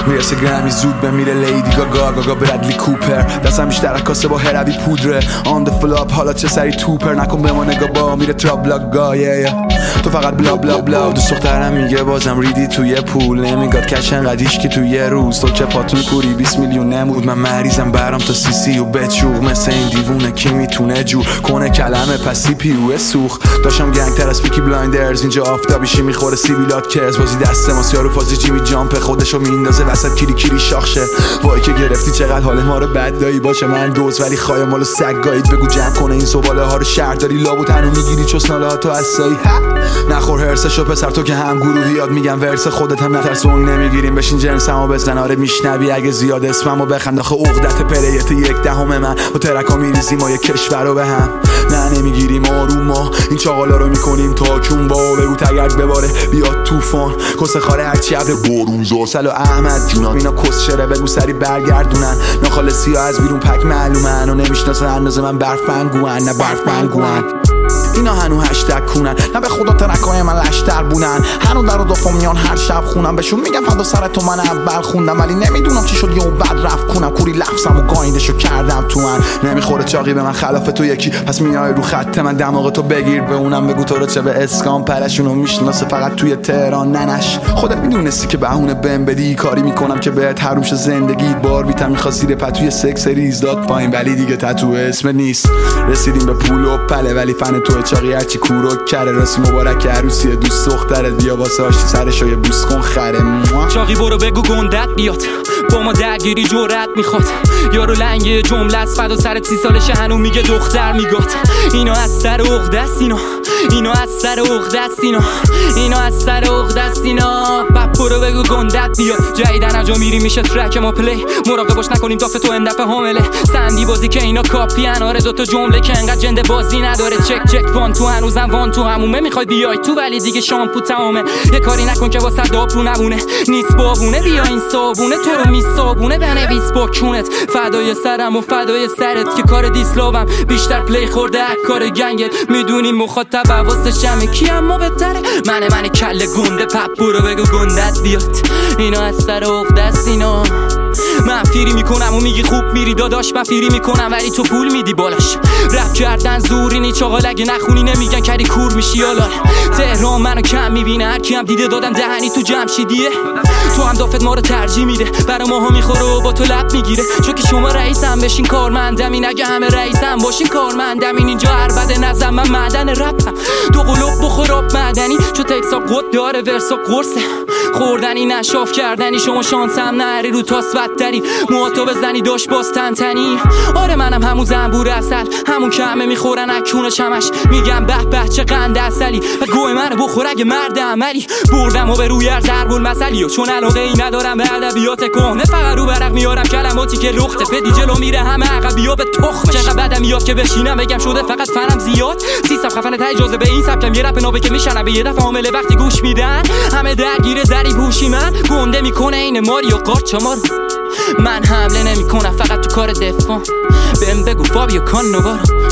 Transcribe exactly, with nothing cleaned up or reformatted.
میرسه گرمی زود بمیره لیدی گاگا گاگا برادلی کوپر دستم بیشتر کاسه با هروی پودره آن د فلاپ حالا چه سری توپر نکن به ما نگاه با میره ترابلاگا yeah, yeah. تو فقط بلا بلا بلا دوست دخترم میگه بازم ریدی توی پول نمیگاد کش انقدیش که توی یه روز تو چه پاتون کوری بیست میلیون نمود من مریضم برام تا سی سی و بچوغ مثل این دیوونه کی میتونه جور کنه کلمه پسی پیوه سوخ داشتم گنگ تر از پیکی بلایندرز اینجا آفتابیشی میخوره سیبیلات کرز بازی دست ما سیارو فازی جیمی جامپ خودشو میندازه وسط کیری کیری شاخشه وای که گرفتی چقدر حال ما رو بد دایی باشه من دوز ولی خوایم مالو سگایید بگو جمع کنه این زباله ها رو شهر داری لابو تنو میگیری چسناله ها تو اسایی نخور هرسشو پسر تو که هم گروهی یاد میگم ورس خودت هم نترس اون نمیگیریم بشین جنسمو بزن آره میشنوی اگه زیاد اسممو بخند آخه عقدت پلیت یک دهم من با ترکا میریزیم ما یه کشور رو به هم نه نمیگیریم آروم ما این چاقالا رو میکنیم تا کون با بگو تگرد بباره بیاد طوفان کس خاره هرچی ابر بارون زاسل و احمد جونم اینا کس شره بگو سری برگردونن ناخالصی ها از بیرون پک معلومن و نمیشناسن اندازه من برف بنگوان نه برف بنگوان اینا هنو هشتگ کونن نه به خدا ترکای من لشتر بونن هنو در و دفا میان هر شب خونم بهشون میگم فدا سر تو من اول خوندم ولی نمیدونم چی شد یهو بد رفت کنم کوری لفظم و گایندشو کردم تو من نمیخوره چاقی به من خلاف تو یکی پس میای رو خط من دماغ تو بگیر به اونم بگو تو رو چه به اسکان پرشونو میشناسه فقط توی تهران ننش خودت میدونستی که بهونه بهم بدی کاری میکنم که بهت حروم شه زندگی بار بیتم میخواد زیر پتوی سکس ریز داد پایین ولی دیگه تتو اسم نیست رسیدیم به پول و پله ولی فن تو چاقی هرچی کورو کره راسی مبارک عروسی دوست دخترت بیا واسه آشتی سرشو یه بوس کن خره چاقی برو بگو گندت بیاد با ما درگیری جرأت میخواد یارو لنگ جمله است فدا سرت سی سالشه هنو میگه دختر میگاد اینا از سر عقده است اینا اینا از سر عقده است اینا اینا از سر عقده است اینا بپ برو بگو گندت بیاد جدیدن اجا میری میشه ترک ما پلی مراقب باش نکنیم دافت تو اندفعه حامله سندی بازی که اینا کاپی ان آره دوتا جمله که انقدر جنده بازی نداره چک چک وان تو هنوزم وان تو همومه میخوای بیای تو ولی دیگه شامپو تمامه یه کاری نکن که واسه داپو نمونه نیست بابونه بیا این صابونه تو رو میصابونه بنویس با کونت فدای سرم و فدای سرت که کار دیسلاوم بیشتر پلی خورده کار گنگت میدونی مخاطب حواسش جمعه کی اما بهتره منه من کله گنده پپ برو بگو گندت بیاد اینا از سر عقده است اینا من فیری میکنم و میگی خوب میری داداش من فیری میکنم ولی تو پول میدی بالاش رپ کردن زوری نی چاقال اگه نخونی نمیگن کردی کور میشی یالا تهران منو کم میبینه هر کی هم دیده دادم دهنی تو جمشیدیه تو هم دافت ما رو ترجیح میده برا ماها میخوره و با تو لب میگیره چون که شما رئیسم بشین کارمندم این اگه همه رئیسم باشین کارمندم این اینجا عربده نظم من معدن رپم دو قلوب بخور آب معدنی چون تکسا قد داره ورسا قرصه خوردنی نشاف کردنی شما شانسم نهری رو تاس بدتری موهاتو بزنی داشت باز تنتنی آره منم همون زنبور اصل همون که همه میخورن اکون شمش میگم به به چه قند اصلی و گوه منو بخور اگه مرد عملی بردم و به روی ار ضرب المثلی و چون علاقه ای ندارم به ادبیات کهنه فقط رو برق میارم کلماتی که لخته پدی جلو میره همه عقبیا به تخمش چقدر بدم میاد که بشینم بگم شده فقط فنم زیاد سیستم خفنه تا اجازه به این سبکم یه رپ نابه که میشنم به یه دفعه عامله وقتی گوش میدن همه درگیر زری هوشی من گنده میکنه این ماریو قارچمار من حمله نمیکنم فقط تو کار دفاع بهم بگو فابیو کانوارو